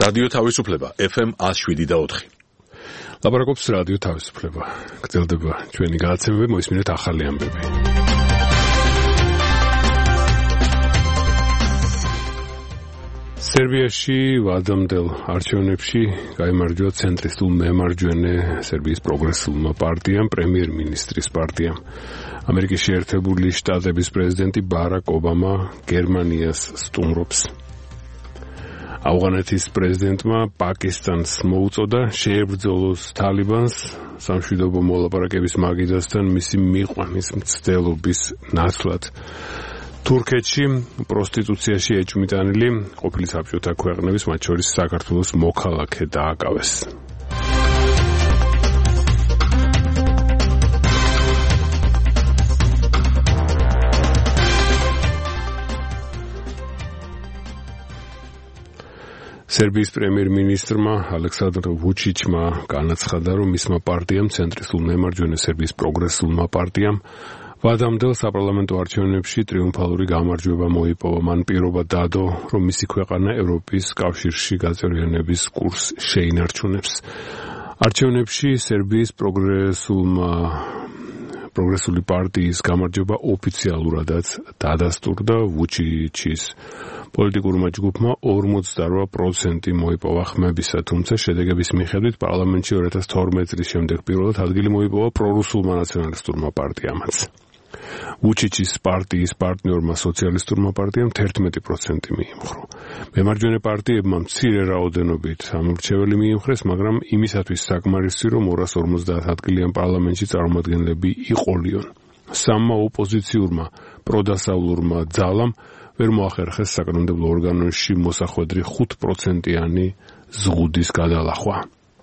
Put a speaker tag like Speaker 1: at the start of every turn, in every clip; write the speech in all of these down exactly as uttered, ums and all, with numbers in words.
Speaker 1: რადიო თავისუფლება ეფ ემ one oh seven და four.
Speaker 2: ლაპარაკობს რადიო თავისუფლება. გრძელდება ჩვენი გადაცემები, მოისმინეთ ახალი ამბები. სერბიაში ვადამდელ არჩევნებში გაიმარჯვა ცენტრისტულ მემარჯვენე სერბიის პროგრესულმა პარტიამ, პრემიერ-მინისტრის პარტიამ. ამერიკის შეერთებული შტატების პრეზიდენტი ბარაკ ობამა გერმანიას სტუმრობს. ავღანეთის პრეზიდენტმა პაკისტანს მოუწოდა შეებრძოლოს თალიბანს სამშვიდობო მოლაპარაკების მაგიდასთან მისი მიყვანის მცდელობის ნაცვლად. თურქეთში პროსტიტუციაში ეჭვმიტანილი ყოფილი საბჭოთა ქვეყნების, მათ შორის საქართველოს მოქალაქე დააკავეს. სერბიის პრემიერ-მინისტრმა ალექსანდრ ვუჩიჩმა განაცხადა, რომ მისმა პარტიამ, ცენტრისტულ მემარჯვენე სერბიის პროგრესულმა პარტიამ, ვადამდელ საპარლამენტო არჩევნებში ტრიუმფალური გამარჯვება მოიპოვა. მან პირობა დადო, რომ მისი ქვეყანა ევროპის კავშირში გაწევრიანების კურსს შეინარჩუნებს. არჩევნებში სერბიის პროგრესულმა პროგრესული პარტიის გამარჯვება ოფიციალურადაც დადასტურდა. ვუჩიჩის პოლიტიკურმა ჯგუფმა ორმოცდაორი პროცენტი მოიპოვა ხმებისა, თუმცა შედეგების მიხედვით პარლამენტში ორი ათას თორმეტი წლის შემდეგ პირველად ადგილი მოიპოვა პრორუსულმა ნაციონალისტურმა პარტიამაც. ვუჩიჩის პარტიის პარტნიორმა სოციალისტურმა პარტიამ თერთმეტი პროცენტი მიიმხრო. მემარჯვენე პარტიებმა მცირე რაოდენობით ამორჩეველი მიიმხრეს, მაგრამ იმისათვის საკმარისი, რომ ორას ორმოცდაათ ადგილიან პარლამენტში წარმომადგენლები იყოლიონ. სამმა ოპოზიციურმა პროდასავლურმა ძალამ ვერ მოახერხეს საკანონმდებლო ორგანოში მოსახვედრი ხუთ პროცენტიანი ზღუდის გადალახვა.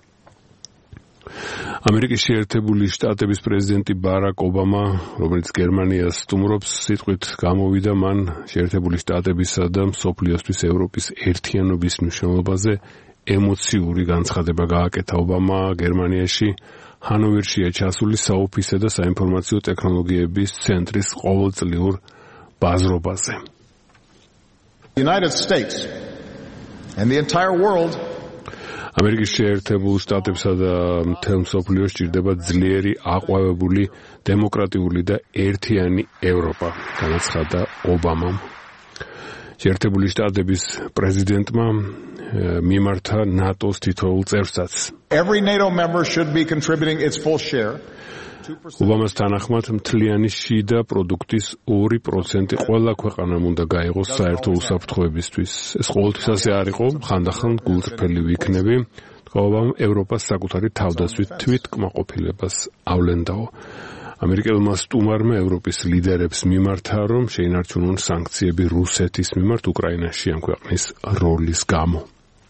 Speaker 2: ამერიკის შეერთებული შტატების პრეზიდენტი ბარაკ ობამა, რომელიც გერმანიას სტუმრობს, სიტყვით გამოვიდა მან შეერთებული შტატებისა და მსოფლიოსთვის ევროპის ერთიანობის მნიშვნელობაზე ემოციური განცხადება გააკეთა. ობამა გერმანიაში ჰანოვერშია ჩასული საოფისე და საინფორმაციო ტექნოლოგიების ცენტრის ყოველწლიურ ბაზრობაზე.
Speaker 3: The United States and the entire world
Speaker 2: ამერიკის შეერთებულ შტატებსა და მთელ მსოფლიოს ჭირდება ძლიერი, აყვავებული, დემოკრატიული და ერთიანი ევროპა, განაცხადა ობამამ. შეერთებული შტატების პრეზიდენტმა მიმართა ნატოს თითოეულ წევრსაც.
Speaker 3: Every NATO member should be contributing its full share.
Speaker 2: ობამას თანახმად მთლიანი შიდა პროდუქტის ორი პროცენტი ყველა ქვეყანამ უნდა გაიღოს საერთო უსაფრთხოებისთვის. ეს ყოველთვის ასე არ იყო, ხანდახან გულწრფელი ვიქნები. ობამამ ევროპას საკუთარი თავდაცვით თვითკმაყოფილებას ავლენდაო. ამერიკელმა სტუმარმა ევროპის ლიდერებს მიმართა, რომ შეინარჩუნონ სანქციები რუსეთის მიმართ უკრაინაში ამ ქვეყნის როლის გამო.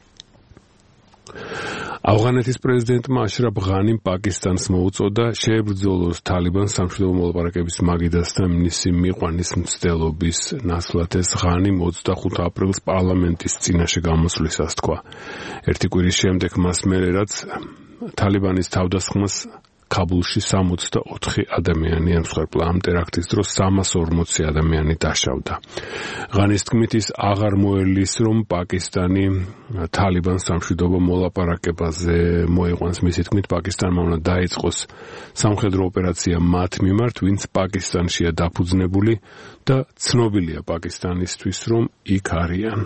Speaker 2: ავღანეთის პრეზიდენტმა აშრაფ ღანიმ პაკისტანს მოუწოდა შეებრძოლოს თალიბანს სამშვიდობო მოლაპარაკების მაგიდასთან მისი მიყვანის მცდელობის ნაცვლად. ეს ღანიმ ოცდახუთი აპრილს პარლამენტის წინაშე გამოსვლისას თქვა. ერთი კვირის შემდეგ მას მერე რაც თალიბანის თავდასხმას ქაბულში სამოცდაოთხი ადამიანი ემსხვერპლა. ამ ტერაქტის დროს სამას ორმოცი ადამიანი დაშავდა. ღანის თქმით, ის აღარ მოელის, რომ პაკისტანი თალიბანს სამშვიდობო მოლაპარაკებაზე მოიყვანს. მისი თქმით, პაკისტანმა უნდა დაიწყოს სამხედრო ოპერაცია მათ მიმართ, ვინც პაკისტანშია დაფუძნებული და ცნობილია პაკისტანისთვის, რომ იქ არიან.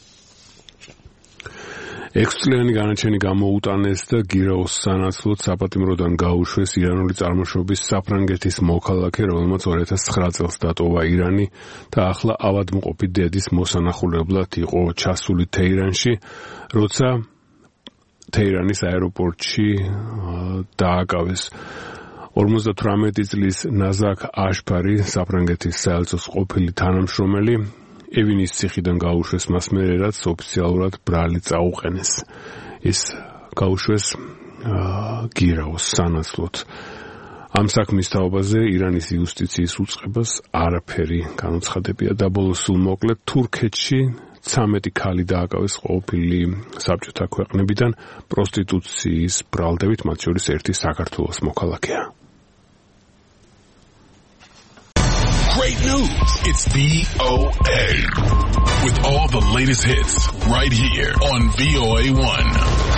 Speaker 2: ექვსწლიანი განაჩენი გამოუტანეს და გირაოს სანაცვლოდ საპატიმროდან გაუშვეს ირანული წარმოშობის საფრანგეთის მოქალაქე, რომელმაც ორი ათას ცხრა წელს დატოვა ირანი და ახლა ავადმყოფი დედის მოსანახულებლად იყო ჩასული თეირანში, როცა თეირანის აეროპორტში დააკავეს. ორმოცდათვრამეტი წლის ნაზაკ აშფარი, საფრანგეთის საელჩოს ყოფილი თანამშრომელი, ევინის ციხიდან გაუშვეს მას მერე, რაც ოფიციალურად ბრალი წაუყენეს. ის გაუშვეს გირაოს სანაცვლოდ. ამ საქმის თაობაზე ირანის იუსტიციის უწყებას არაფერი განუცხადებია და ბოლოს სულ მოკლედ თურქეთში ცამეტი ქალი დააკავეს ყოფილი საბჭოთა ქვეყნებიდან პროსტიტუციის ბრალდებით, მათ შორის ერთი საქართველოს მოქალაქეა.
Speaker 4: great news. It's V O A. With all the latest hits right here on V O A one.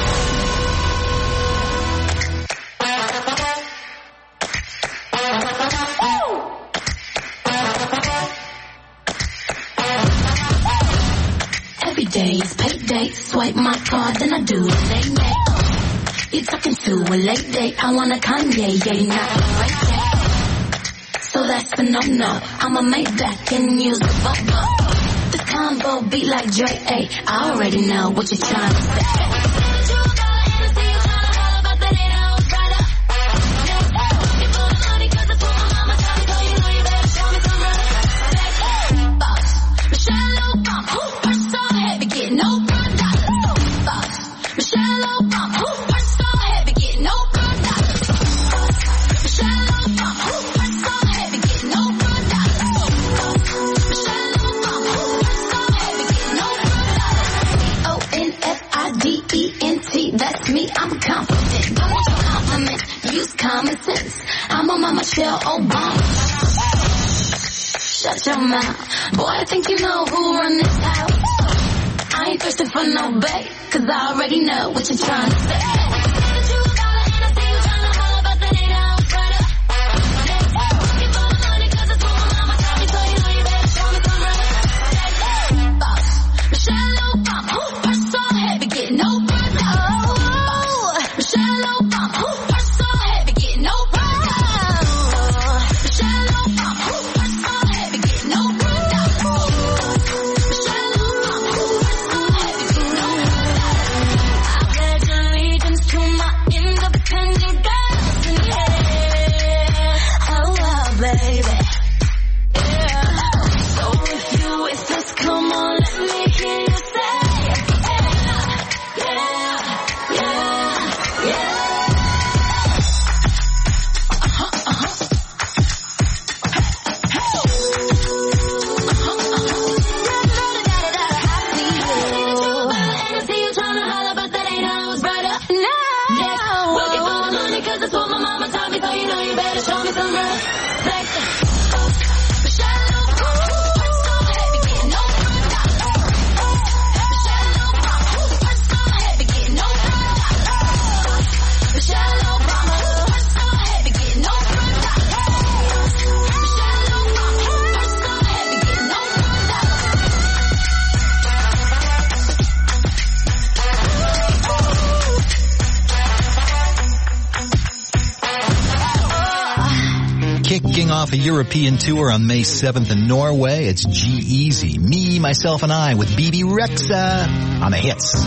Speaker 5: Days, payday, swipe my card, then I do the late night. You talking to a late date? I want a Kanye, yeah, not a right day. So that's a no-no. I'ma make back and use the bubble. This combo beat like Dre, ayy. I already know what you're trying to say. That's me, I'm confident. Don't want your compliments, use common sense. I'm on my Michelle Obama. Shut your mouth. Boy, I think you know who run this house. I ain't thirsting for no bait, cause I already know what you're trying to say.
Speaker 6: A European tour on May seventh in Norway. It's G-Eazy, me, myself, and I with B B Rexa on the hits.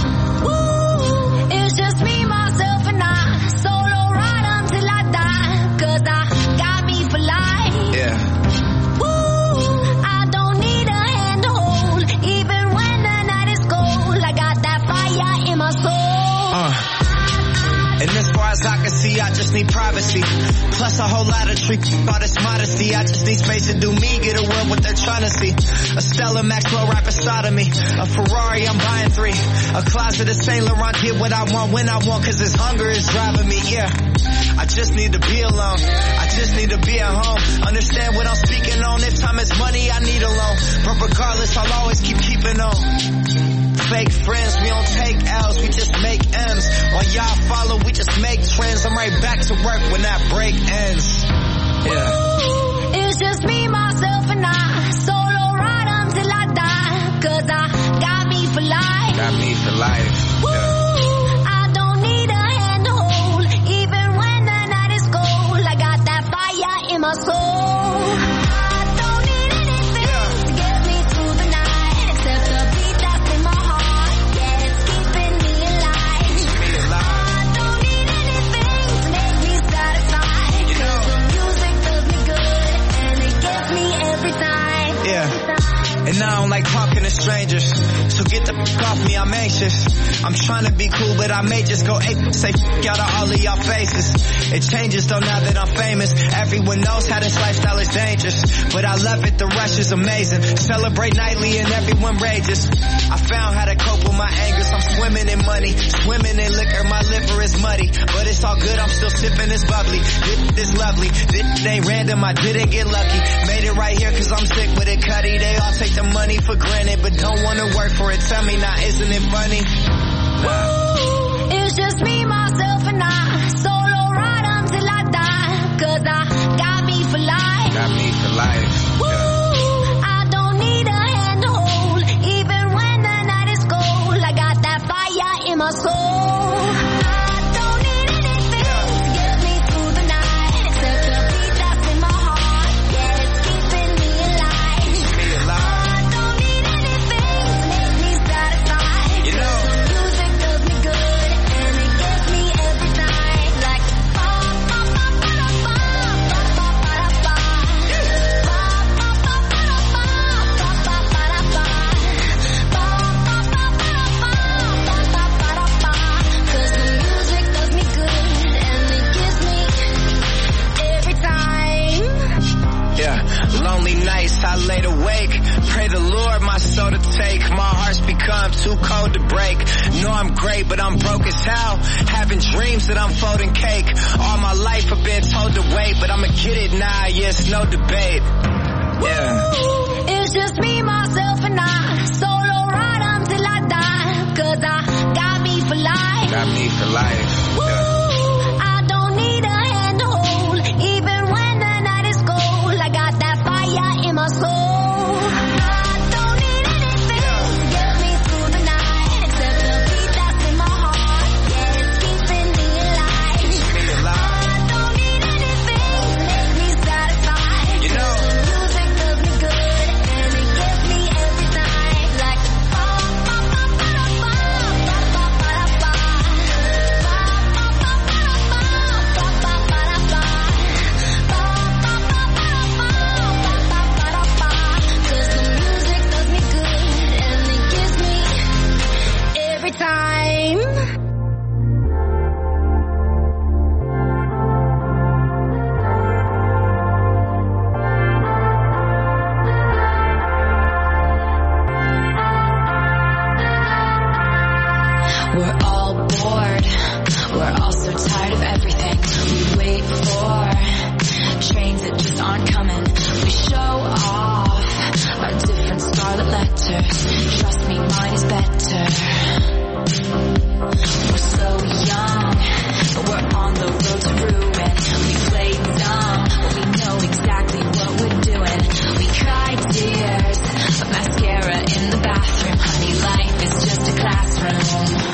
Speaker 7: Woo, it's just me, myself, and I. Solo ride until I die, cause I got me for life.
Speaker 6: Yeah.
Speaker 7: Woo, I don't need a hand to hold, even when the night is cold. I got that fire in my soul.
Speaker 8: Uh. And as far as I can see, I just need privacy. Plus a whole lot of trick, all this modesty. I just need space to do me, get away what they're trying to see. A Stella Maxwell right beside of me. A Ferrari, I'm buying three. A closet of Saint Laurent, get what I want when I want, cause this hunger is driving me, yeah. I just need to be alone. I just need to be at home. Understand what I'm speaking on. If time is money, I need a loan. But regardless, I'll always keep keeping on. Fake friends, we don't take L's, we just make M's. While y'all follow, we just make trends. I'm right back to work when that break ends. Yeah.
Speaker 7: Ooh, it's just me, myself, and I. Solo ride until I die, cause I got me for life.
Speaker 8: Got me for life.
Speaker 7: Woo,
Speaker 8: yeah.
Speaker 7: I don't need a hand to hold, even when the night is cold. I got that fire in my soul.
Speaker 8: And I don't like talking to strangers, so get the f*** off me, I'm anxious. I'm trying to be cool, but I may just go ape, say f*** out of all of y'all faces. It changes though now that I'm famous. Everyone knows how this lifestyle is dangerous, but I love it, the rush is amazing. Celebrate nightly and everyone rages. I found how to cope with my angers. I'm swimming in money, swimming in liquor. My liver is muddy, but it's all good, I'm still sipping this bubbly. This is lovely, this ain't random, I didn't get lucky. Made it right here cause Cuddy, they all take the money for granted, but don't wanna work for it. Tell me now, isn't it funny?
Speaker 7: Ooh, it's just me, myself, and I. Solo ride until I die. Cause I got me for life.
Speaker 8: Got me for life.
Speaker 7: Ooh,
Speaker 8: yeah.
Speaker 7: I don't need a hand to hold. Even when the night is cold, I got that fire in my soul.
Speaker 8: I laid awake, pray the Lord my soul to take. My heart's become too cold to break. Know I'm great, but I'm broke as hell. Having dreams that I'm folding cake. All my life I've been told to wait, but I'ma get it now, yeah, it's no debate. Yeah.
Speaker 7: Ooh, it's just me, myself, and I. Solo ride until I die. Cause I got me for life.
Speaker 8: Got me for life.
Speaker 7: Ooh,
Speaker 8: yeah.
Speaker 7: I don't need a hand to hold. Even when the night is cold, I got that fire in my soul. I don't need anything to get me through the night, except the beat that's in my heart. Yeah, it's keeping me alive.
Speaker 8: Keep me alive.
Speaker 7: I don't need anything to make me satisfied.
Speaker 8: You know,
Speaker 7: the music does me good and it gets me every time. Like ba ba ba ba ba ba ba ba ba ba ba ba ba ba ba ba ba ba. Cause the music does me good and it gives me every time. We're all bored. We're all so tired of everything. We wait for trains that just aren't coming. We show off our different scarlet letters. Trust me, mine is better. We're so young, but we're on the road to ruin. We play dumb, but we know exactly what we're doing. We cry tears of mascara in the bathroom. Honey, life is just a classroom.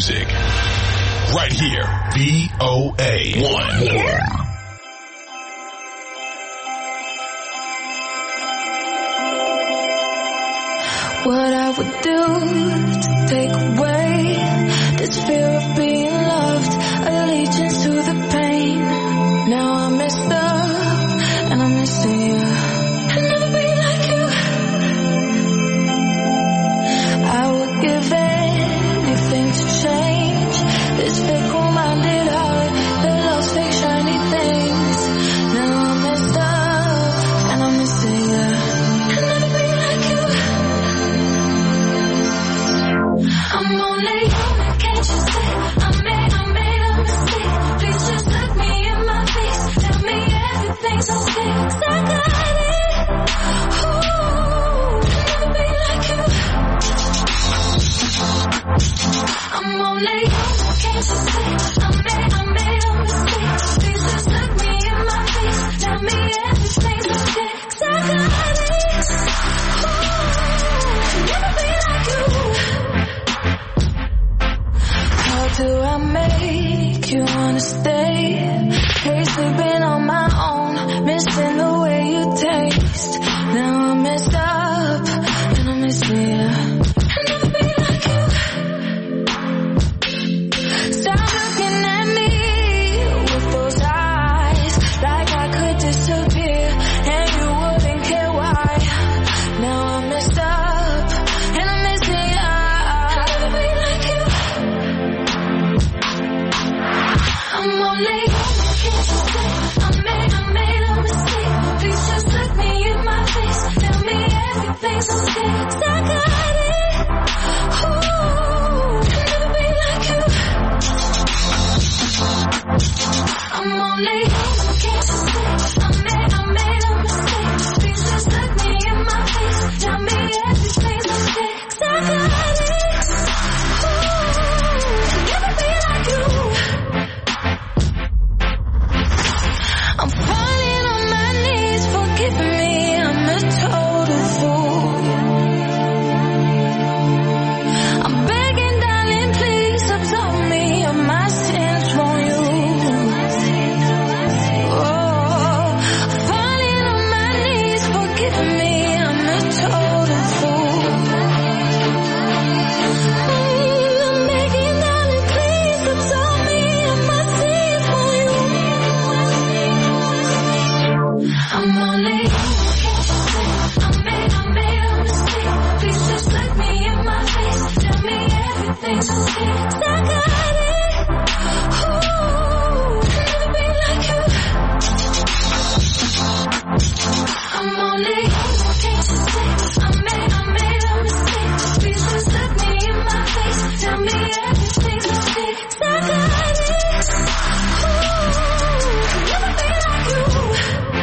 Speaker 4: music. Right here, V O A one.
Speaker 5: What I would do to take away this fear of being loved, allegiance to the pain. Now I'm messed up and I'm missing you. I'll never be like you. I would give anything to change this fickle-minded heart that loves fake shiny things. Now I'm messed up and I'm missing you. I'm only human, can't you see? I made, I made a mistake. Please just look me in my face. Tell me everything's okay. 'Cause I got it. Ooh, I'll never be like you. I'm only human, can't you see? I made, I made a mistake. Please just look me in my face. Tell me everything's okay. 'Cause I got it. Ooh, I'll never be like you. How do I make you wanna stay? Hate sleeping on my own, missing the way you taste. Now I'm messed up and I'm missing you. I'll never be like you. Stop looking at me with those eyes, like I could disappear and you wouldn't care why. Now I'm messed up and I'm missing you. I'll never be like you. I'm only human, can't you see? I made, I made a mistake. Please just look me in my face. Tell me everything's okay. 'Cause I got it. Ooh, I'll never be like you. I'm only human, can't you see? I made, I made a mistake. Please just look me in my face. Tell me everything's okay. 'Cause I got it. Ooh, I'll never be like you. I'm falling on my knees, forgive me, I'm a total fool. I'm begging, darling, please absolve me of my sins for you. Oh, falling on my knees, forgive me, I'm a total fool. Mm, I'm begging, darling, please absolve me of my sins for you. I'm only human, can't you see? I made, I made a mistake. Please just look me in my face. Tell me everything's okay. 'Cause I got it. Ooh, I'll never be like you. I'm only human, can't you see? I made, I made a mistake. Please just look me in my face. Tell me everything's okay. 'Cause I got it. Ooh, I'll never be like you.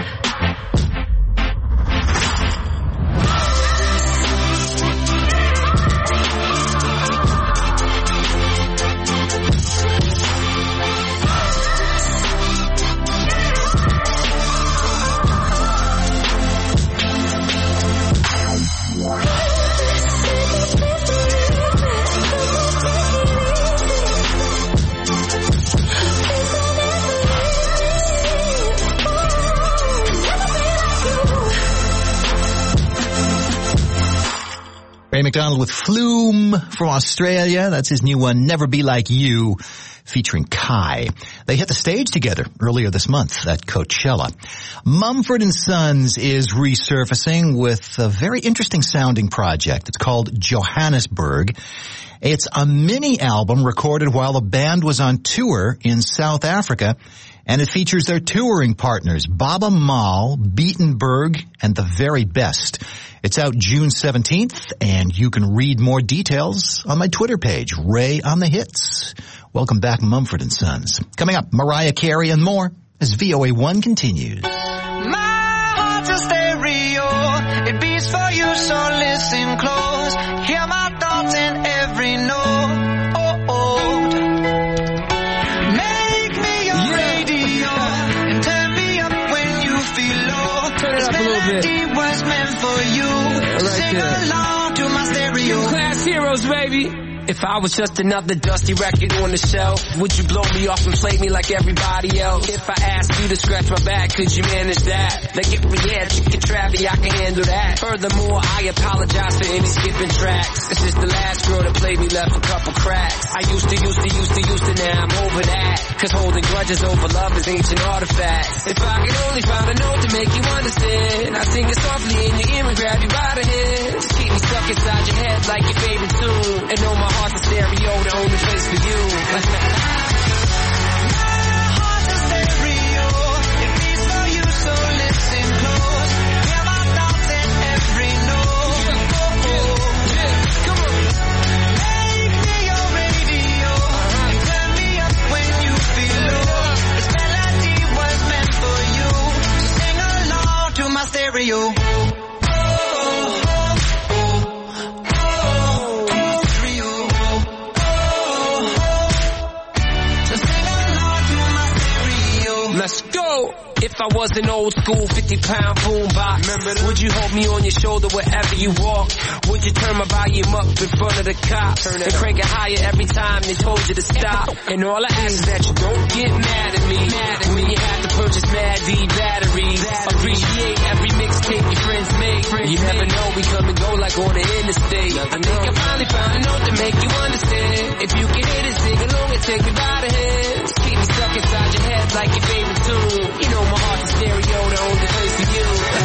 Speaker 6: Ray McDonald with Flume from Australia. That's his new one, Never Be Like You, featuring Kai. They hit the stage together earlier this month at Coachella. Mumford and Sons is resurfacing with a very interesting sounding project. It's called Johannesburg. It's a mini album recorded while the band was on tour in South Africa, and it features their touring partners, Baba Maal, Beatenberg, and The Very Best. It's out June seventeenth, and you can read more details on my Twitter page, Ray on the Hits. Welcome back, Mumford and Sons. Coming up, Mariah Carey and more as V O A one continues.
Speaker 8: My heart's a stereo, it beats for you, so listen close. Hear my thoughts in every note. Oh, oh. Make me your yeah. radio and turn me up when you feel low. Turn it this up a little bit. This melody was meant for you. Yeah, right Sing there. Along to my stereo.
Speaker 9: Class heroes, baby. If I was just another dusty record on the shelf, would you blow me off and play me like everybody else? If I asked you to scratch my back, could you manage that? Like if we had chicken Travie, I can handle that. Furthermore, I apologize for any skipping tracks. It's just the last girl that played me left a couple cracks. I used to, used to, used to, used to, now I'm over that. Cause holding grudges over love is ancient artifacts. If I could only find a note to make you understand, I sing it softly in your ear and grab you by the hand. Just keep me stuck inside your head like your favorite tune, and know my heart's a stereo, the only place for you. My heart's a stereo, it beats for you, so listen close. Hear my thoughts in every note. Oh, oh, yeah, come on. Make me your radio, and turn me up when you feel low. This melody was meant for you, so sing along to my stereo. Let's go! If I was an old school fifty pound boombox, would you hold me on your shoulder wherever you walk? Would you turn my volume up in front of the cops and crank it higher every time they told you to stop? And all I ask is that you don't get mad at me, mad at when you have to purchase Mad D batteries. Appreciate every mixtape your friends make. You never know, we come and go like on the interstate. I think I finally found a note to make you understand. If you can hit it, sing along and take me by the hand. Just keep me stuck inside your head like your favorite tune. You know my heart's a stereo, the only place for you. My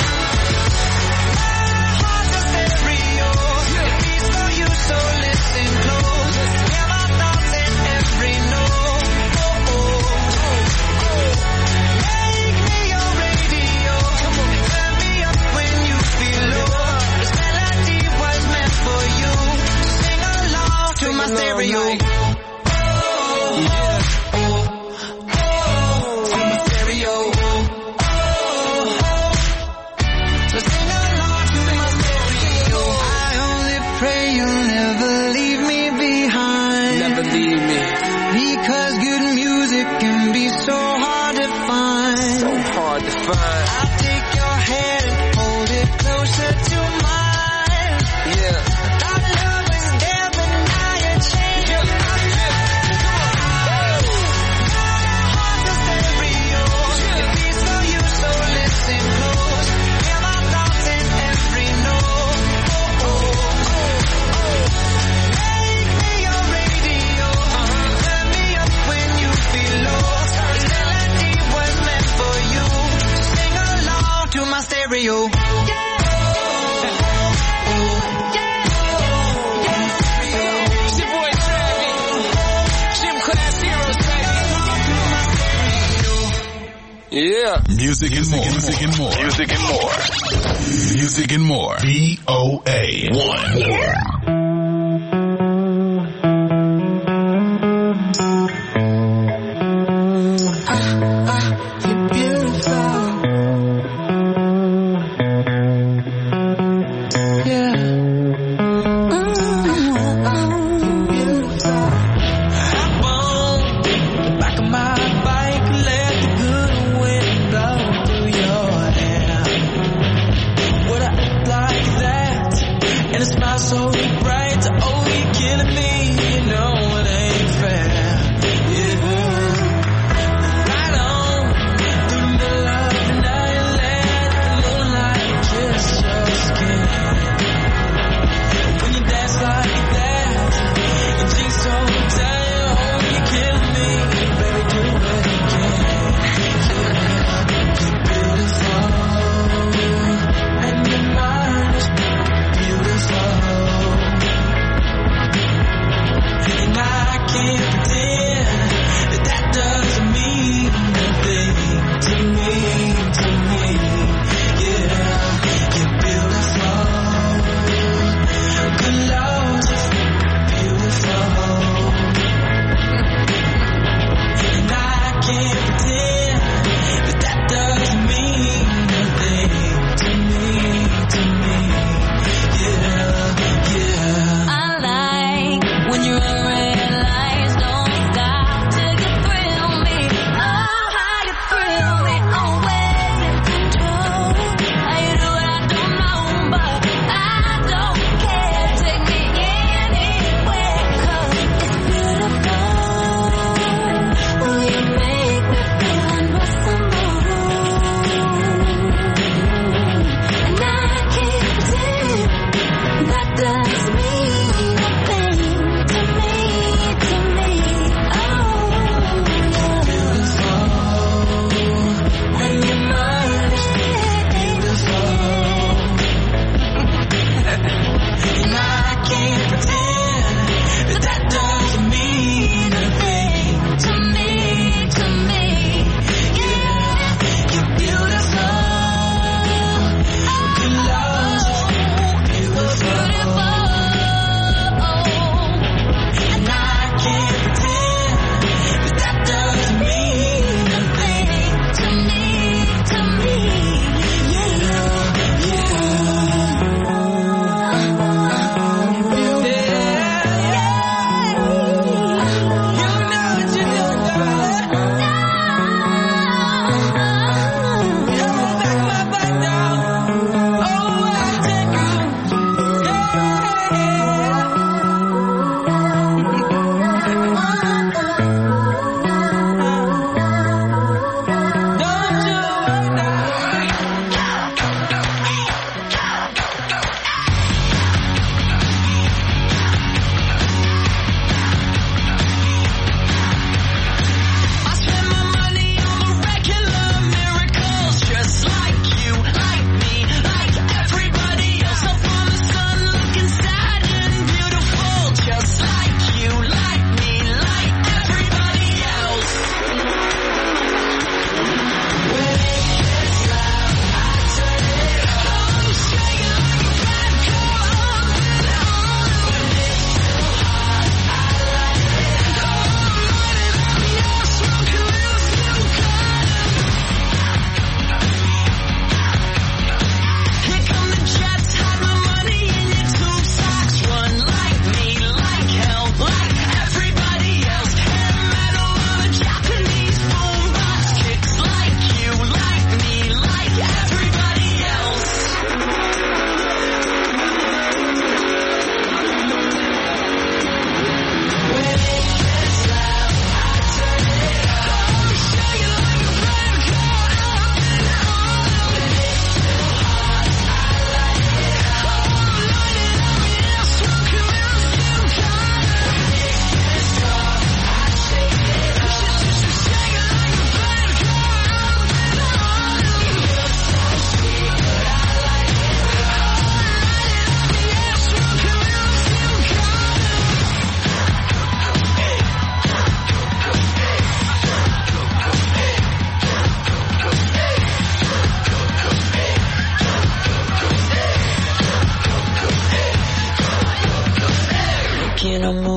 Speaker 9: heart's a stereo, it beats for you, so listen close. Hear my thoughts in every note. Oh, oh, oh. Make me your radio, and turn me up when you feel low. This melody was meant for you, so sing along to my stereo. Yeah. Because good music can be so hard to find. So hard to find. I'll take your hand and hold it closer to mine. Yeah. Our love is there, but now you're changing my mind. Heart's a stereo, it beats for you, so listen close. Hear my thoughts in every note. Oh, oh, oh, oh. Make me your radio, turn me up when you feel lost. This melody was meant for you, so sing along to my stereo. Yeah.
Speaker 4: Music and more. Music and more. Music and more. Music and more. V O A one.
Speaker 7: You're beautiful. Yeah. You're beautiful. Hop on the back of my bike, let the good wind blow through your hair. Would I look like that? And a smile so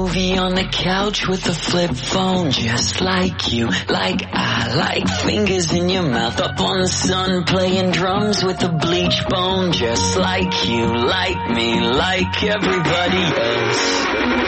Speaker 10: movie on the couch with a flip phone, just like you, like I, like fingers in your mouth, up on the sun, playing drums with a bleach bone, just like you, like me, like everybody else.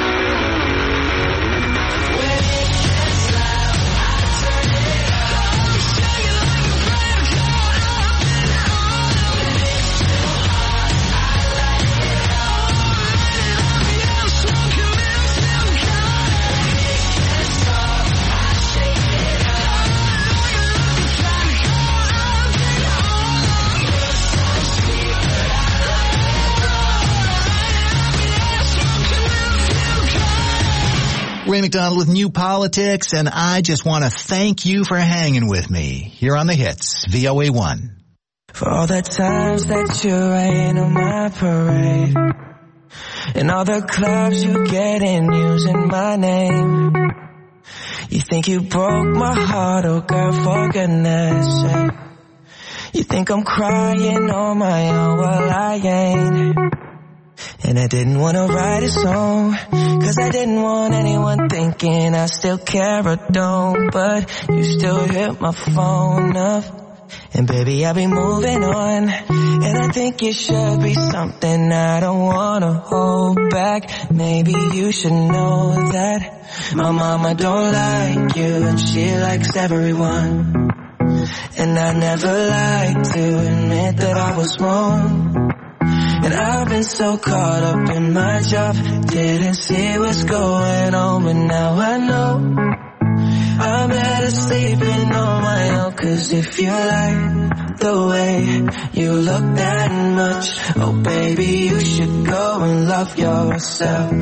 Speaker 6: Ray McDonald with New Politics, and I just want to thank you for hanging with me here on the hits, V O A one.
Speaker 11: For all the times that you rain on my parade, and all the clubs you get in using my name. You think you broke my heart, oh girl, for goodness sake. You think I'm crying on my own, well I ain't. And I didn't want to write a song, cause I didn't want anyone thinking I still care or don't. But you still hit my phone up, and baby I'll be moving on. And I think it should be something I don't want to hold back. Maybe you should know that my mama don't like you, and she likes everyone. And I never liked to admit that I was wrong. And I've been so caught up in my job, didn't see what's going on, but now I know I'm better sleeping on my own. Cause if you like the way you look that much, oh baby, you should go and love yourself.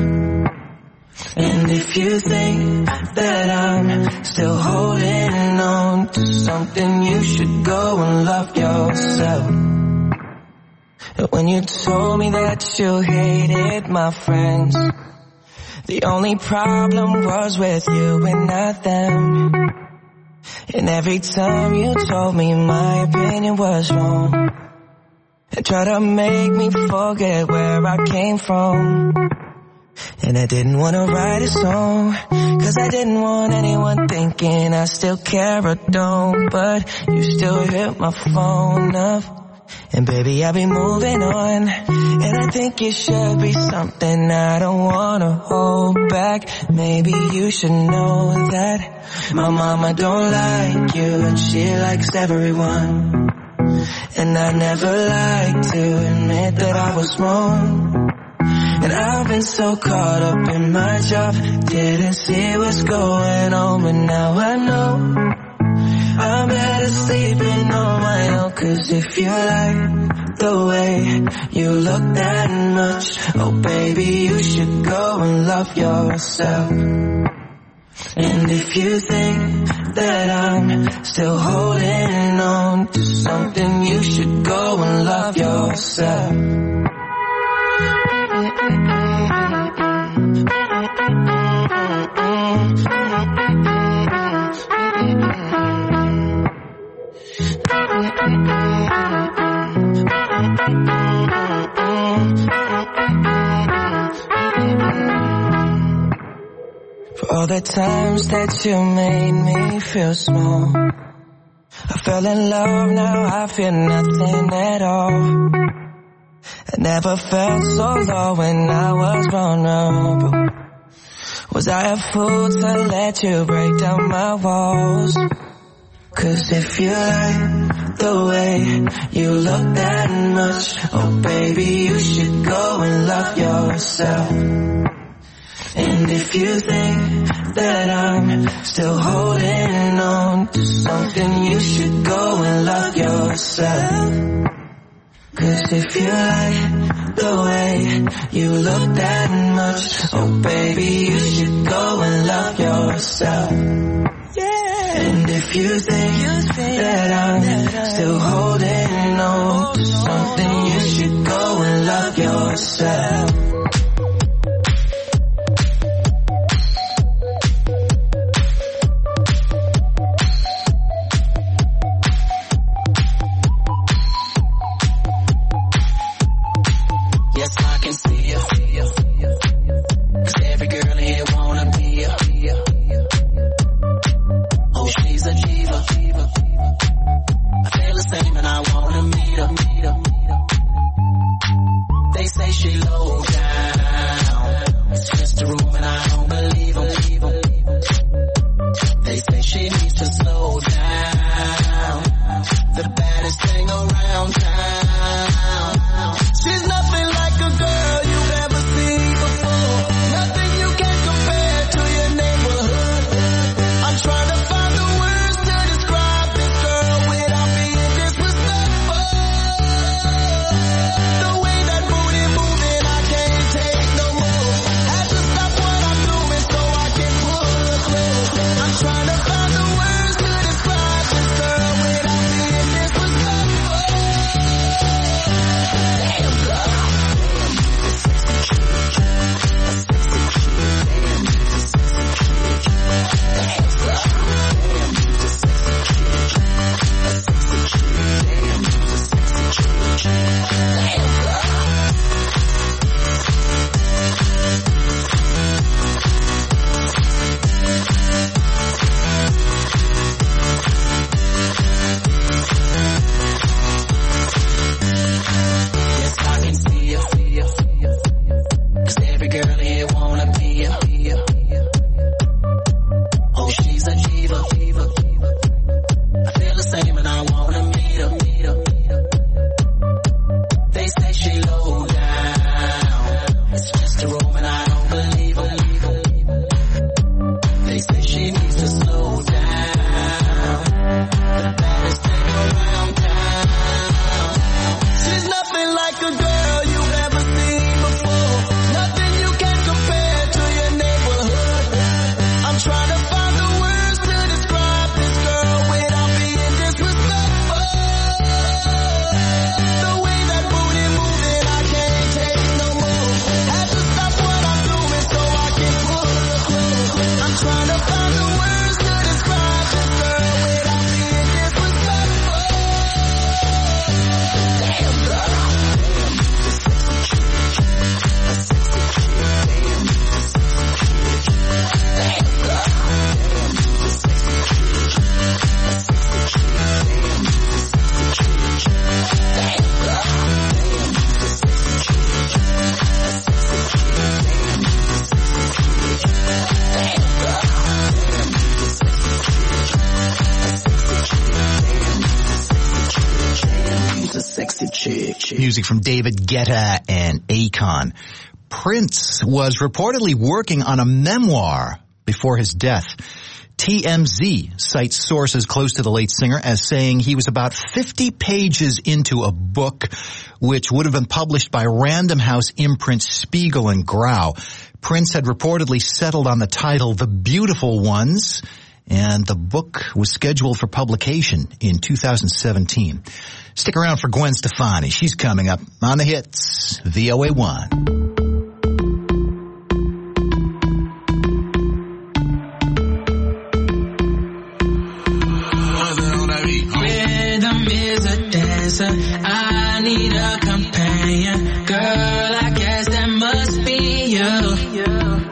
Speaker 11: And if you think that I'm still holding on to something, you should go and love yourself. When you told me that you hated my friends, the only problem was with you and not them. And every time you told me my opinion was wrong, and tried to make me forget where I came from. And I didn't want to write a song, cause I didn't want anyone thinking I still care or don't. But you still hit my phone up, and baby I'll be moving on. And I think it should be something I don't wanna hold back. Maybe you should know that my mama don't like you, and she likes everyone. And I never liked to admit that I was wrong. And I've been so caught up in my job, didn't see what's going on, but now I know I'm better sleeping on my own. Cause if you like the way you look that much, oh baby, you should go and love yourself. And if you think that I'm still holding on to something, you should go and love yourself. For all the times that you made me feel small, I fell in love, now I feel nothing at all. I never felt so low when I was vulnerable. Was I a fool to let you break down my walls? Cause if you like the way you look that much, oh baby, you should go and love yourself. And if you think that I'm still holding on to something, you should go and love yourself. Cause if you like the way you look that much, oh baby, you should go and love yourself. Yeah. And if you think, you think that I'm that still holding on to something, you should go and love yourself.
Speaker 10: Yes, I can see you. Cause every girl in here
Speaker 12: She's a sexy chick.
Speaker 6: Music from David Guetta and Akon. Prince was reportedly working on a memoir before his death. T M Z cites sources close to the late singer as saying he was about fifty pages into a book which would have been published by Random House imprints Spiegel and Grau. Prince had reportedly settled on the title The Beautiful Ones, and the book was scheduled for publication in two thousand seventeen. Stick around for Gwen Stefani. She's coming up on the hits, V O A one.
Speaker 13: I need a companion. Girl, I guess that must be you.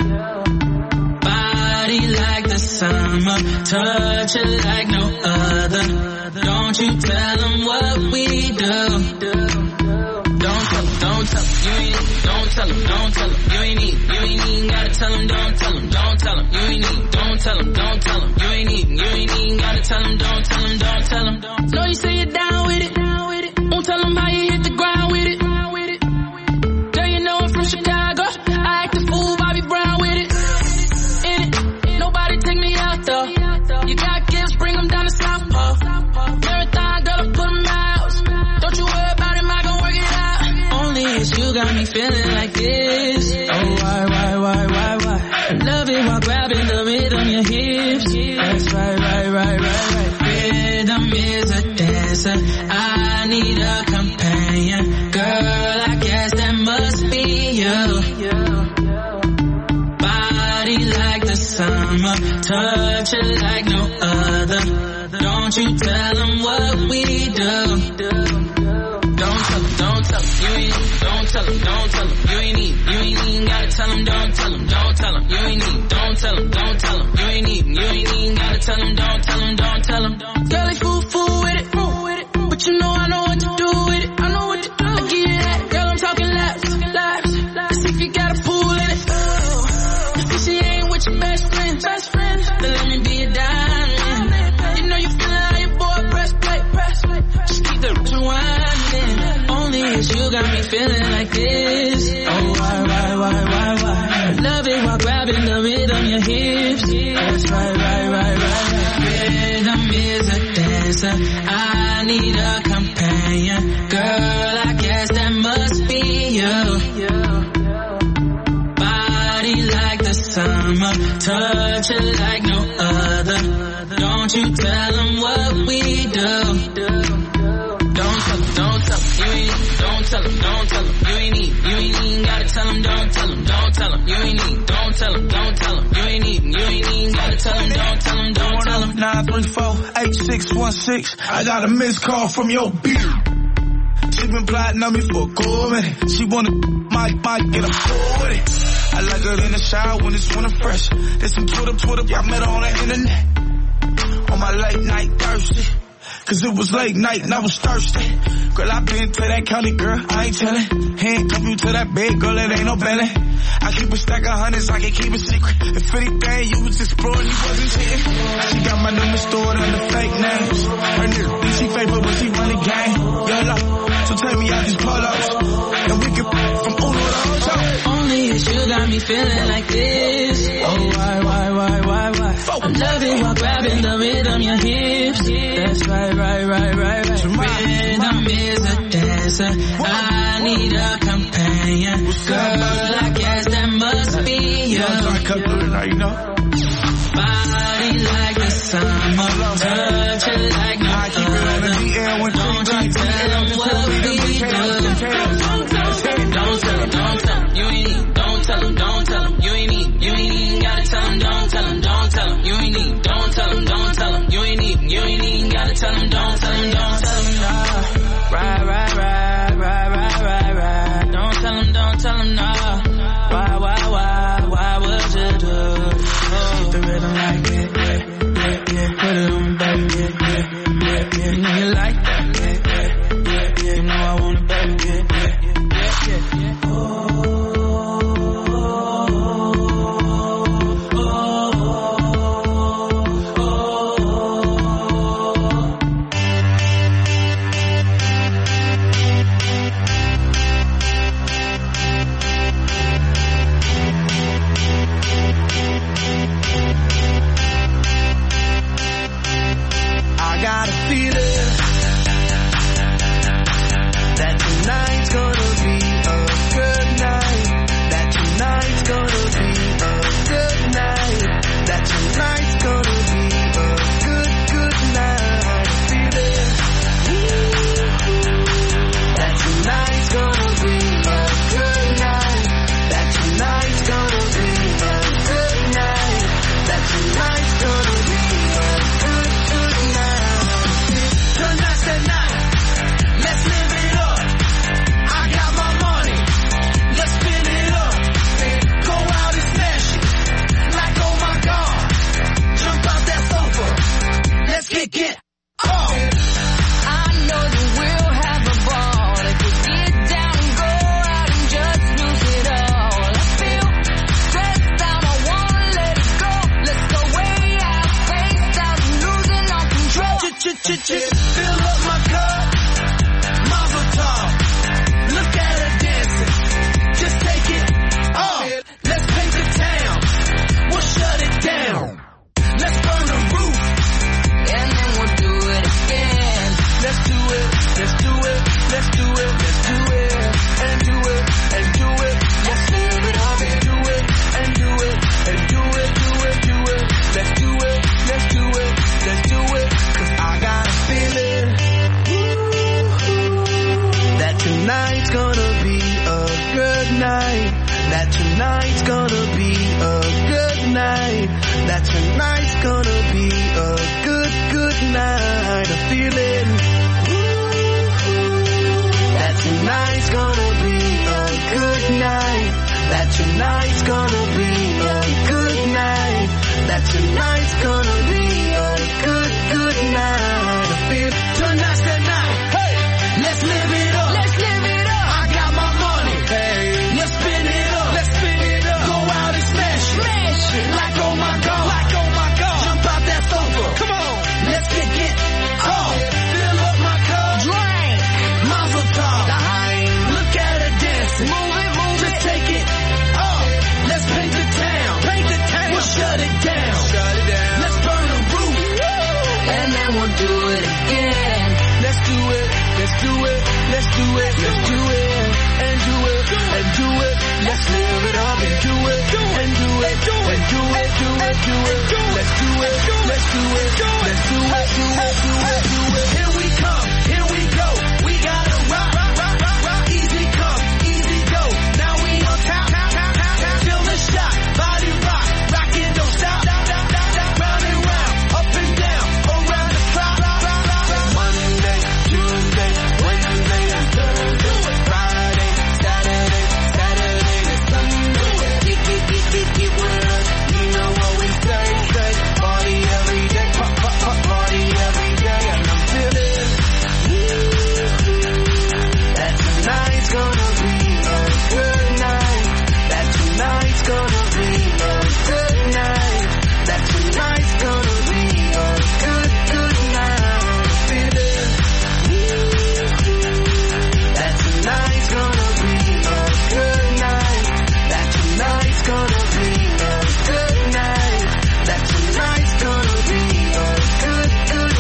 Speaker 13: Body like the summer, touch it like no other. Don't you tell them what we do. Don't tell them, don't tell them, you ain't, don't tell them, don't tell them, you ain't need, you ain't even gotta tell them, don't tell them, don't tell them, you ain't need, don't tell them, don't tell them, you ain't even, you ain't even gotta tell them, don't tell them, don't tell them, don't. Know you say you're down with it. Won't tell them how you hit the ground with it. Girl, you know I'm from Chicago. I act a fool, Bobby Brown with it. In it, nobody take me out though. You got gifts, bring them down to South Pole. Marathon, girl, I put them out. Don't you worry about it, I gon' work it out. Only it's you got me feeling like this. Oh, why, why, why, why, why? Love it while grabbing the rhythm, your hips. That's right, right, right, right, right. Rhythm is a dancer. I need a companion. Girl, I guess that must be you. Body like the summer, touch it like no other. Don't you tell them what we do. Don't tell them, don't tell them, you ain't, don't tell them, don't tell them, you ain't even, you ain't even gotta tell them, don't tell them, don't tell them, you ain't even, don't tell them, don't tell them, you ain't even, you ain't even gotta tell them, don't tell them, don't tell them. Girl, they fool, fool with it, fool with it, but you know I know what to do with it, I know what to do. I give you that, girl, I'm talking laps, laps, let's see if you got a fool in it. Oh, if she ain't with your best friend, best friend, then let me be a diamond. You know you feeling how your boy press play, press play, just keep the rewinding. Only it's you got me feeling like this. Oh, why, why, why, why, why? Love it while grabbing the rhythm, your hips. That's right, right, right, right. Rhythm is a dancer. I need a companion. Girl, I guess that must be you. Body like the summer, touch it like no other. Don't you tell them what we do. Don't tell them, don't tell them, you ain't, don't tell them, don't tell them, you ain't even, you ain't even gotta tell them, don't tell them, don't tell them, you ain't even, don't tell them, don't tell them, you ain't even, you ain't even gotta tell them, don't tell them, don't tell them.
Speaker 14: nine three four, eight six one six, I got a missed call from your bitch. She been plotting on me for a cool minute. She wanna, might, might get a fool with it. I like her in the shower when it's winter fresh. There's some Twitter, Twitter, I met her on the internet. On my late night thirsty. Cause it was late night and I was thirsty. Girl, I been to that county, girl, I ain't tellin'. Handcuff you to that bed, girl, it ain't no belly. I keep a stack of hundreds, I can keep a secret. If anything, you was exploring, you wasn't cheating. She got my number stored under fake names. Her nigga, she favorite when she run the game. YOLO, so take me out these polos. And we can from Uno to Ocho.
Speaker 13: Only it's you got me feeling like this. Oh, why, why, why, why, why? I love it while grabbing the rhythm, your hips. That's right, right, right, right, right. Rhythm is a dancer. I need a companion. Girl, I guess that must be you. Body like the summer, touch it like no other. Don't you tell them what we do. Don't tell them, don't tell them, you ain't even, don't tell them, don't tell them, you ain't even, you ain't even gotta tell them, don't tell them, don't tell them, you ain't even, don't tell them, don't tell them, you ain't even, you ain't even gotta tell them, don't tell them, don't tell them, no. Right, right, right, right, right, right, right. Don't tell them, don't tell them, no. Why, why, why, why would you do? Keep the rhythm like it, yeah, yeah, yeah. Put it on, baby.
Speaker 14: let's do it, let's do it, let's do it, and do it, and do it. Let's live it up and do it, and do it, and do it, do it, do it. Let's do it, let's do it, let's do it. Cause I got a feeling that tonight's gonna be a good night. That tonight's gonna be a good night. That tonight's gonna be a good, good night. A feeling that tonight's gonna be a good night. That tonight's gonna be a good night. That tonight's gonna be a good, good night. I feel tonight's the night. Hey, let's live it up. Let's live it up. I got my money. Hey, let's spin it up. Let's spin it up. Go out and smash it. Smash it. Like oh my God. Like oh my God. Jump out that sofa. Come on. Let's get it. Oh, fill up my cup. Drink. Mazel tov. Look at her dancing. Move it, move Just it. Take it. Oh, let's paint the town. Paint the town. We'll shut it down. Shut it down. Let's burn the roof. And then we'll do it again. Let's do it. Let's do it. Let's do it. Let's do it. And do it. And do it. Let's live it up and do it. And do it. And do it. Do it. Do it. Let's do it. Let's do it. Let's do it. Do it. Do it. Do it. Here we come. Here we go. We gotta rock. Rock. Rock. Rock. Rock. Easy come. Easy go. Now we on top. Top. Top. Top. Feel the shot. Body rock. Rockin'. Don't stop. Stop. Stop. Stop. Stop. Round and round. Up and down. Around the clock. Monday, Tuesday, Wednesday, and Thursday, Friday, Saturday, Saturday, and Sunday. Keep, keep, keep, keep, keep with us. You know what we say, say. Party every day, pop, pop, pop, party every day. And I'm feeling that tonight's gonna be a good night. That tonight's gonna be a good night. That tonight's gonna be a good, good night. Feeling that tonight's gonna be a good night. That tonight's gonna be a good night. That tonight's gonna be a good, good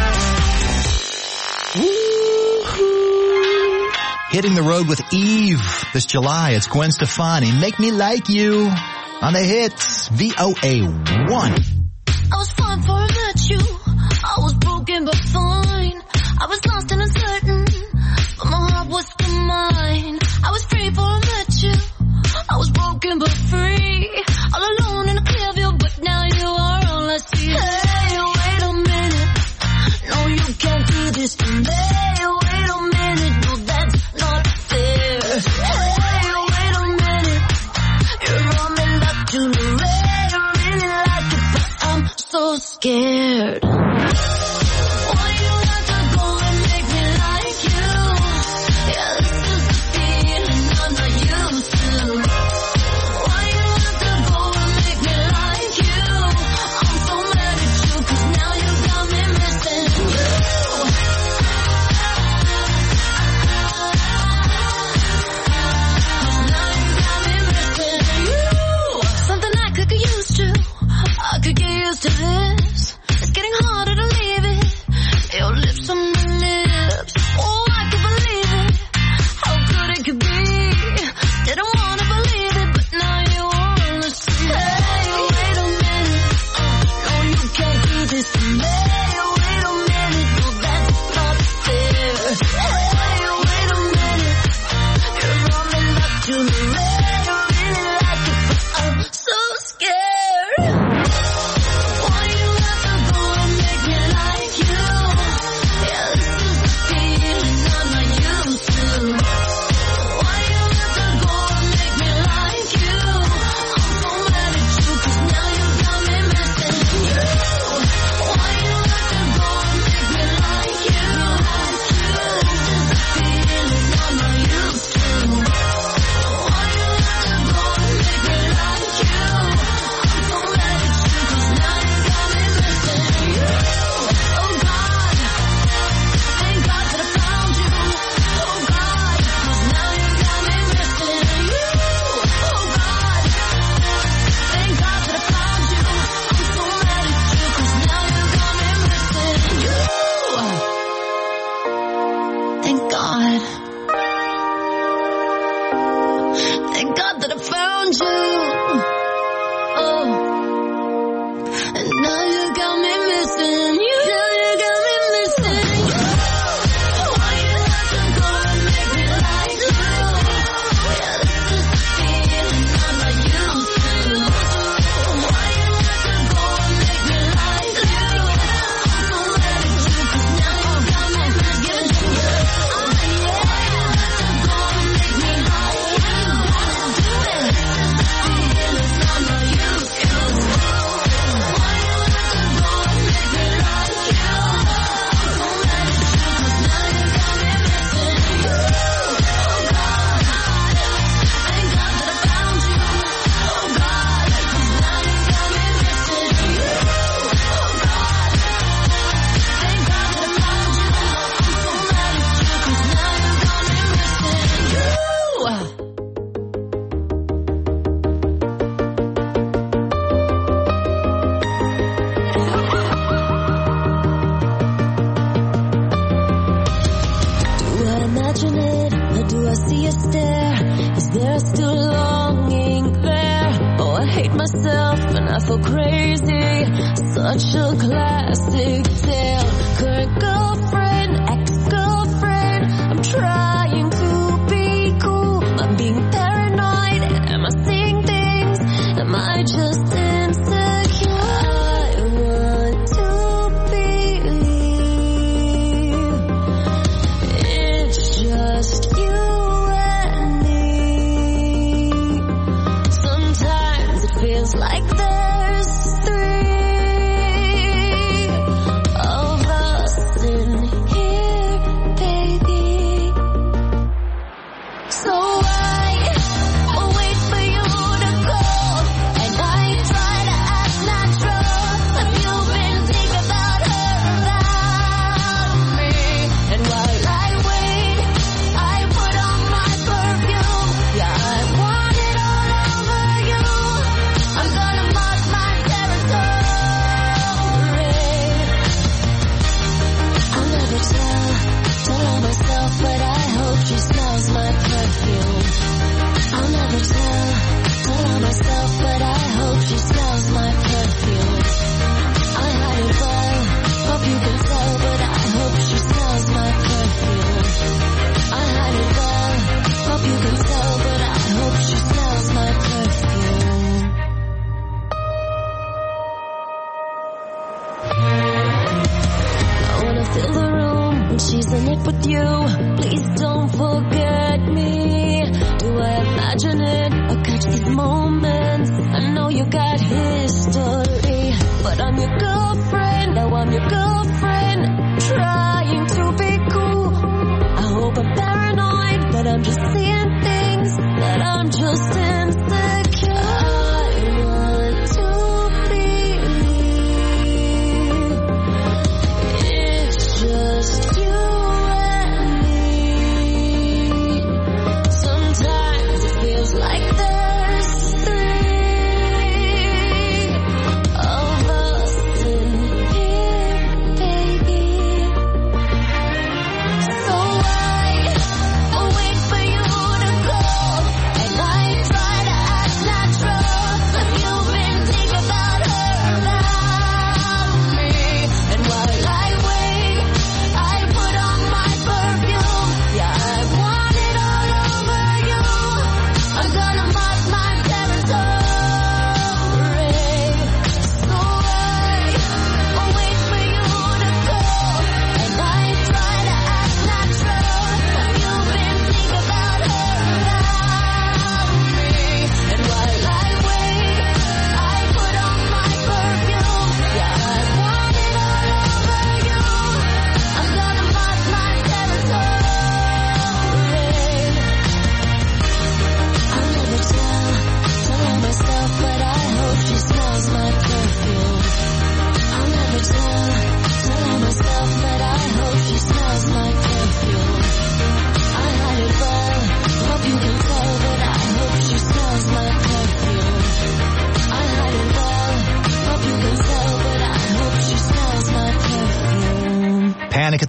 Speaker 14: night.
Speaker 6: Hitting the road with Eve this July. It's Gwen Stefani. Make Me Like You on the hits. V O A one.
Speaker 7: I was fine before I met you. I was broken but fine. I was lost and uncertain, but my heart was still mine. I was free before I met you. I was broken but free. All alone in a clear view, but now you are all I see. Hey, wait a minute. No, you can't do this to me. Wait a minute. No, that's not fair. Hey, wait a minute. You're on me like to the red. I really like it, but I'm so scared. Why you have to go and make me like you? Yeah, this is the feeling I'm not used to. Why you have to go and make me like you? I'm so mad at you, cause now you got me missing you. Now you got me missing you. Something I could get used to. I could get used to this. It's getting hard. Thank God. Thank God that I found you. Oh. And now you got me missing you. Now you got me missing you. Why you have to go and make me like you? Yeah, this is the feeling I'm not used to. Why you have to go and make me like you? I'm so mad at you 'cause now you got me missing you. Oh yeah, why you have to go and make me like you? Do it. This is the feeling I'm not used to. Why you have to go and make me like you? I'm so mad at you 'cause now you got me missing you. Oh God, thank God that I found you. Oh God, 'cause now you got me missing you. Oh God, thank God that I found you. I'm so mad at you 'cause now you got me missing you. Do I imagine it, or do I see a stare? Is there still longing there? Oh, I hate myself and I feel crazy. Such a classic tale. Current girlfriend, ex-girlfriend. I'm trying to be cool. I'm being paranoid. Am I seeing things? Am I just insecure? I want to believe it's just you and me. Sometimes it feels like there's three of us in here, baby. So I wait for you to call, and I try to act natural, but you've been thinking about her, about me. And while I wait, I put on my perfume. Yeah, I want it all over you. I'm gonna mark my territory. I'll never tell, tell on myself, but I hope she smells my perfume. I'll never tell, tell on myself, but I hope she smells my perfume. I hide it well, hope you can tell, but I hope she smells my perfume. I hide it well, hope you can tell, but I hope she smells my perfume. I wanna fill the room when she's in it with you. Please don't forget me. Do I imagine it or catch these moments? I know you got history, but I'm your girlfriend. Now I'm your girlfriend, trying to be cool. I hope I'm paranoid, but I'm just seeing things that I'm just insecure. I want to believe it's just you and me. Sometimes it feels like there's three of us in here, baby. So I wait for you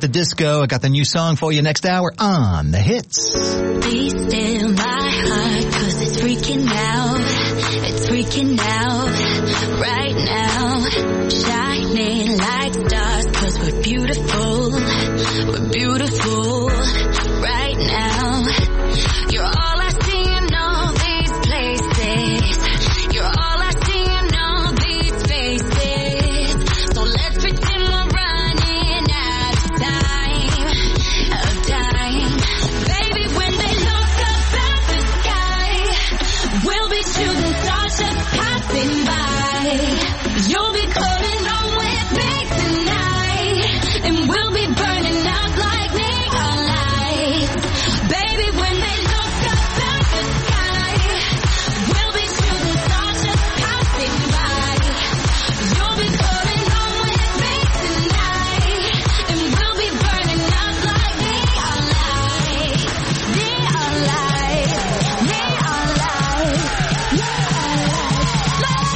Speaker 6: the disco. I got the new song for you next hour on The Hits.
Speaker 5: Be still my heart, cause it's freaking out. It's freaking out right now. Shining like stars, cause we're beautiful. We're beautiful right now. You're all I see in all these places. You're all I see in all these faces. So let's pretend we're running out of time, of time. Baby, when they look up at the sky, we'll be shooting stars just passing by. You'll be coming home with me tonight, and we'll be burning out like neon lights. Baby, when they look up at the sky, we'll be shooting stars just passing by. You'll be coming home with me tonight, and we'll be burning out like neon lights. Neon lights, neon lights, neon lights,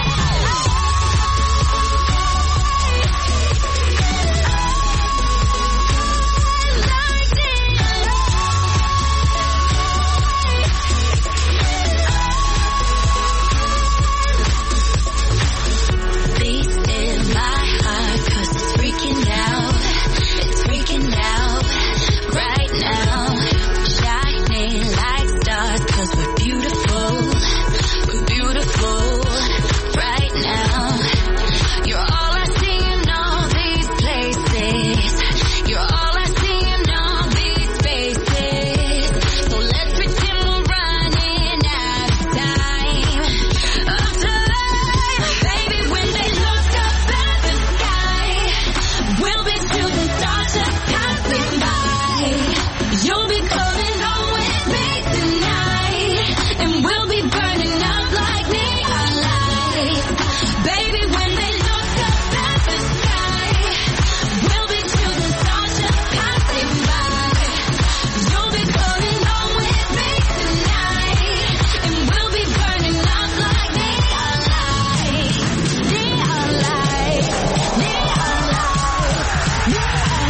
Speaker 5: Be still my heart, cause it's freaking out. It's freaking out right now. Shining like stars, cause we're beautiful. We're beautiful right now. You're all I see in all these places. You're all I see in all these faces. So let's pretend we're running out of time, of time. Baby, when they look up at the sky, we'll be shooting stars just passing by. You'll be coming home with me tonight, and we'll be burning out like neon lights. Baby, when they look up at the sky, we'll be shooting stars just passing by. You'll be coming home with me tonight, and we'll be burning out like neon lights. Neon lights, neon lights, neon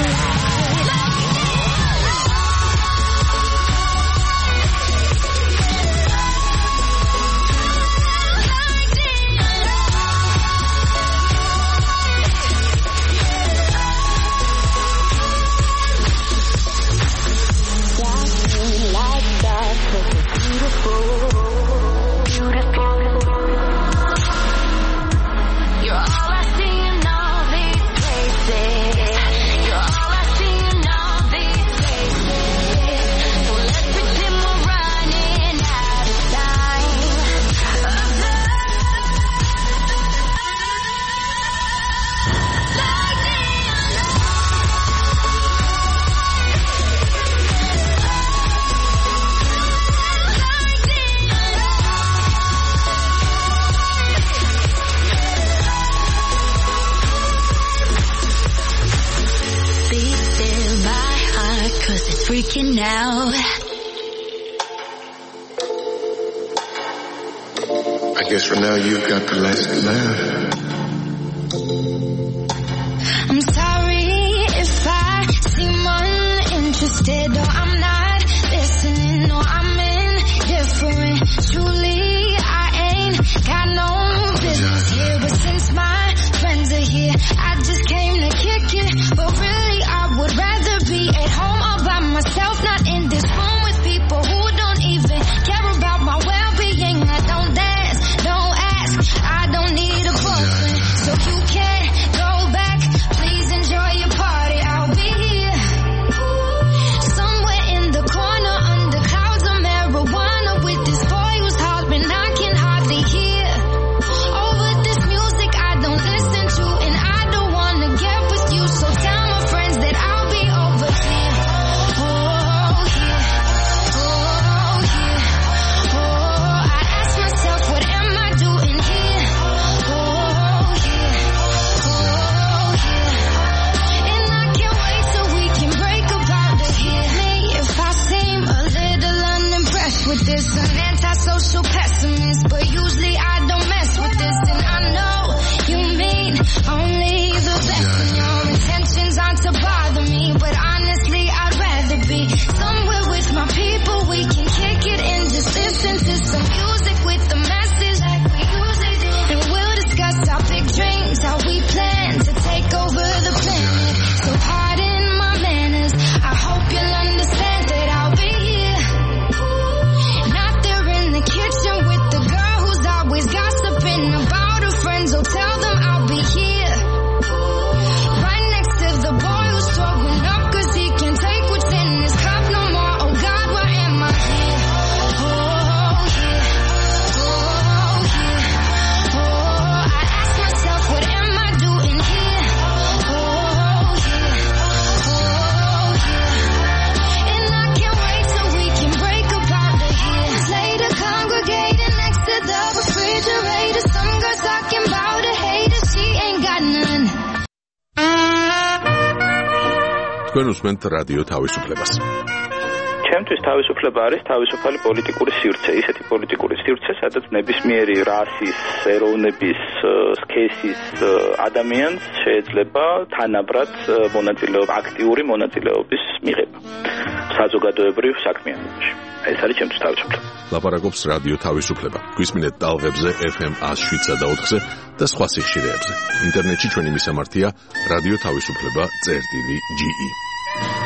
Speaker 5: Shining like stars, cause we're beautiful, beautiful. You're all I see in all these places. You're all I see in all these places. So let's pretend we're running out of time, of like neon Be still my heart, cause it's freaking out.
Speaker 12: I guess for now you've got the last laugh.
Speaker 7: I'm sorry if I seem uninterested, or I'm not listening, or I'm indifferent. Truly, I ain't got no business here, but since my friends are here, I just came to kick it. But really, I would rather be at home all by myself, not in this room with people who don't even care about my well-being. I don't dance, don't ask, I don't need a boyfriend, so you can't go back. Please enjoy your party, I'll be here, somewhere in the corner under clouds of marijuana with this boy who's hollering I can hardly hear. Somewhere with my people, we can kick it and just listen to some music with the message like we usually do. And we'll discuss our big dreams, how we plan to take over the planet. So pardon my manners, I hope you'll understand that I'll be here. Not there in the kitchen with the girl who's always gossiping about her friends. Oh, tell them I'll be here. Right next to the boy who's throwing up cause he can't take what's in his cup no more. Oh God, why am I here? Oh, here. Oh, here. Oh, I ask myself, what am I doing here? Oh, here. Oh, here. And I can't wait till we can break up out of here. Later congregating next to the refrigerator. Some girls talking about a hater, she ain't got none.
Speaker 1: თქვენ უსმენთ რადიო თავისუფლებას.
Speaker 15: ჩემთვის თავისუფლება არის თავისუფალი პოლიტიკური სივრცე, ისეთი პოლიტიკური სივრცე, სადაც ნებისმიერი რასის, ეროვნების, სქესის ადამიანს შეიძლება თანაბრად მონაწილეობა, აქტიური მონაწილეობის მიღება საზოგადოებრივ საქმიანობაში. ეს არის ჩემთვის თავისუფლება.
Speaker 1: ლაპარაკობს რადიო თავისუფლება. გვისმინეთ ტალღებზე ეფ ემ one oh seven და four და სხვა სიხშირეებზე. ინტერნეტში ჩვენი მისამართია რადიო თავისუფლება წერტილი ჯი ი.